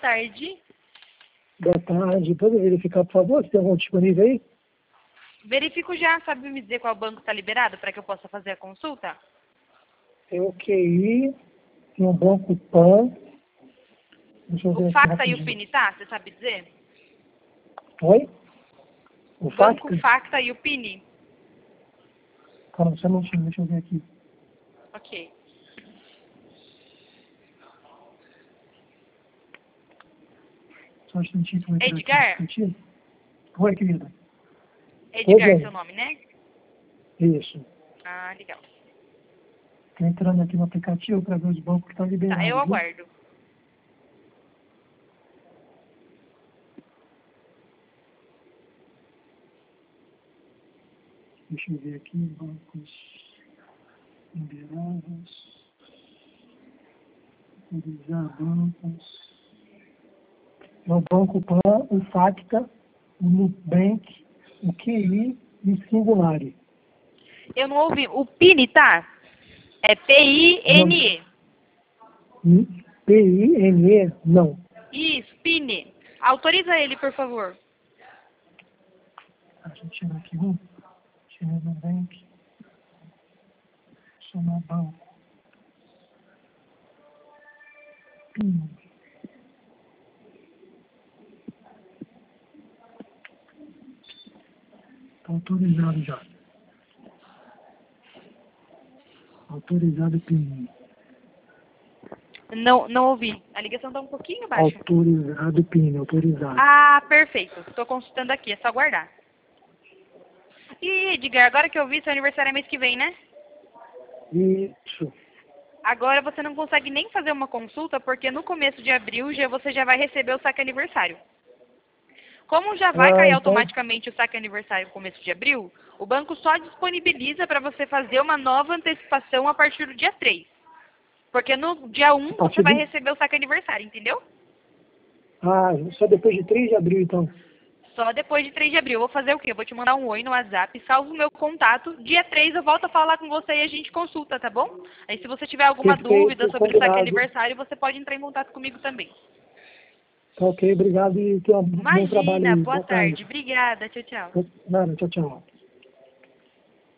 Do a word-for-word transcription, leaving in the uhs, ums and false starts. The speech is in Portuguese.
tarde. Boa tarde. Pode verificar, por favor, se tem algum disponível aí? Verifico já, sabe me dizer qual banco está liberado para que eu possa fazer a consulta? É o Q I, tem um banco Pan. Deixa eu ver O aqui Facta e o rapidinho. Pinitá, você sabe dizer? Oi? O Banco Facta? Facta e o Pini? Calma, só um minutinho, deixa eu ver aqui. Ok. Só um instantinho que eu vou entrar Edgar? aqui no aplicativo. Oi, querida. Edgar, bem. seu nome, né? Isso. Ah, legal. Estou entrando aqui no aplicativo para ver os bancos que estão Tá, eu liberados, viu? aguardo. Deixa eu ver aqui, bancos liberados. Autorizar bancos. É o Banco Pan, o Facta, o Nubank, o Q I e o Singulari. Eu não ouvi. O Pinitá? É P I N E. P I N E, não. Isso, Pini. Autoriza ele, por favor. A gente tira aqui um. Tira no Nubank. Chama banco. Hum. Está autorizado já. Autorizado P I N. Não, não ouvi. A ligação está um pouquinho baixa. Autorizado P I N, autorizado. Ah, perfeito. Estou consultando aqui, é só aguardar. E Edgar, agora que eu vi, seu aniversário é mês que vem, né? Isso. Agora você não consegue nem fazer uma consulta, porque no começo de abril já, você já vai receber o saque aniversário. Como já vai Ah, cair então, automaticamente o saque aniversário no começo de abril, o banco só disponibiliza para você fazer uma nova antecipação a partir do dia três. Porque no dia um a você partir vai do... receber o saque aniversário, entendeu? Ah, só depois de três de abril, então. Só depois de três de abril. Eu vou fazer o quê? Eu vou te mandar um oi no WhatsApp, salvo o meu contato. Dia três eu volto a falar com você e a gente consulta, tá bom? Aí se você tiver alguma dúvida Perfeito, sobre o saque combinado. aniversário, você pode entrar em contato comigo também. Tá ok, obrigado e tenha um bom trabalho Imagina, aí. boa Boa tarde. tarde. Obrigada, tchau, tchau. Nada, tchau, tchau.